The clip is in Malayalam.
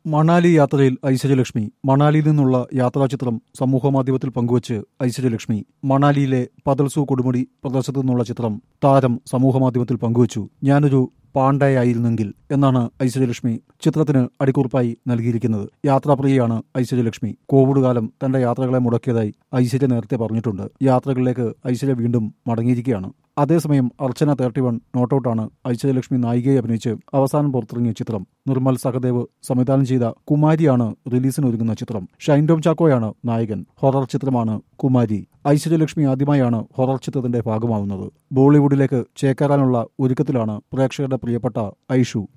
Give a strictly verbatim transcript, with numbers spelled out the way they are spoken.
മണാലി യാത്രയിൽ ഐശ്വര്യലക്ഷ്മി. മണാലിയിൽ നിന്നുള്ള യാത്രാചിത്രം സമൂഹമാധ്യമത്തിൽ പങ്കുവച്ച് ഐശ്വര്യലക്ഷ്മി. മണാലിയിലെ പതൽസു കൊടുമുടി പ്രദേശത്തു നിന്നുള്ള ചിത്രം താരം സമൂഹമാധ്യമത്തിൽ പങ്കുവച്ചു. ഞാനൊരു പാണ്ഡയായിരുന്നെങ്കിൽ എന്നാണ് ഐശ്വര്യലക്ഷ്മി ചിത്രത്തിന് അടിക്കുറിപ്പായി നൽകിയിരിക്കുന്നത്. യാത്രാപ്രിയയാണ് ഐശ്വര്യലക്ഷ്മി. കോവിഡ് കാലം തന്റെ യാത്രകളെ മുടക്കിയതായി ഐശ്വര്യ നേരത്തെ പറഞ്ഞിട്ടുണ്ട്. യാത്രകളിലേക്ക് ഐശ്വര്യ വീണ്ടും മടങ്ങിയിരിക്കുകയാണ്. അതേസമയം അർച്ചന തേർട്ടി വൺ നോട്ടൌട്ടാണ് ഐശ്വര്യലക്ഷ്മി നായികയെ അഭിനയിച്ച് അവസാനം പുറത്തിറങ്ങിയ ചിത്രം. നിർമ്മൽ സഹദേവ് സംവിധാനം ചെയ്ത കുമാരിയാണ് റിലീസിനൊരുങ്ങുന്ന ചിത്രം. ഷൈൻ ടോം ചാക്കോയാണ് നായകൻ. ഹൊറർ ചിത്രമാണ് കുമാരി. ഐശ്വര്യലക്ഷ്മി ആദ്യമായാണ് ഹൊറർ ചിത്രത്തിന്റെ ഭാഗമാവുന്നത്. ബോളിവുഡിലേക്ക് ചേക്കേറാനുള്ള ഒരുക്കത്തിലാണ് പ്രേക്ഷകരുടെ പ്രിയപ്പെട്ട ഐഷു.